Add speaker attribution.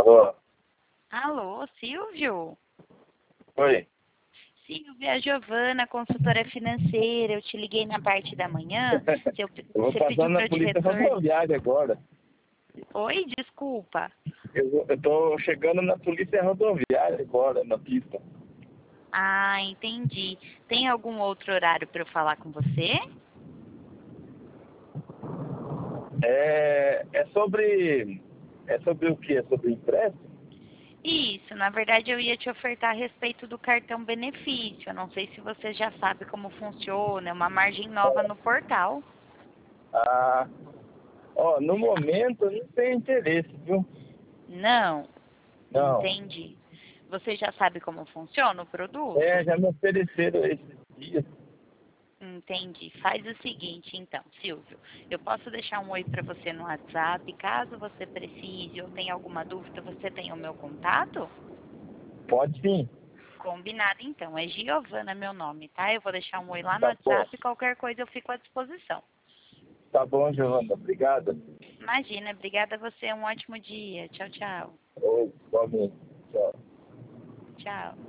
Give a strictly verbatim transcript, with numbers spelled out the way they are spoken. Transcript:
Speaker 1: Alô?
Speaker 2: Alô, Silvio?
Speaker 1: Oi?
Speaker 2: Silvio, é a Giovana, consultora financeira. Eu te liguei na parte da manhã. Seu-
Speaker 1: Eu vou
Speaker 2: Você
Speaker 1: passar
Speaker 2: pediu
Speaker 1: na
Speaker 2: para eu te
Speaker 1: polícia
Speaker 2: retornar.
Speaker 1: rodoviária agora.
Speaker 2: Oi, desculpa.
Speaker 1: Eu, vou- eu tô chegando na polícia rodoviária agora, na pista.
Speaker 2: Ah, entendi. Tem algum outro horário para eu falar com você?
Speaker 1: É, é sobre... É sobre o quê? É sobre empréstimo?
Speaker 2: Isso, na verdade eu ia te ofertar a respeito do cartão benefício. Eu não sei se você já sabe como funciona, é uma margem nova no portal.
Speaker 1: Ah, ó, no momento eu não tenho interesse, viu?
Speaker 2: Não,
Speaker 1: Não.
Speaker 2: entendi. Você já sabe como funciona o
Speaker 1: É,
Speaker 2: produto?
Speaker 1: já me ofereceram esses dias.
Speaker 2: Entendi. Faz o seguinte, então, Silvio. Eu posso deixar um oi para você no WhatsApp. Caso você precise ou tenha alguma dúvida, você tem o meu contato?
Speaker 1: Pode sim.
Speaker 2: Combinado, então. É Giovana meu nome, tá? Eu vou deixar um oi lá no
Speaker 1: Tá bom.
Speaker 2: WhatsApp. Qualquer coisa eu fico à disposição.
Speaker 1: Tá bom, Giovana. Obrigado.
Speaker 2: Imagina. Obrigada a você. Um ótimo dia. Tchau, tchau.
Speaker 1: Oi, igualmente. Tchau.
Speaker 2: Tchau.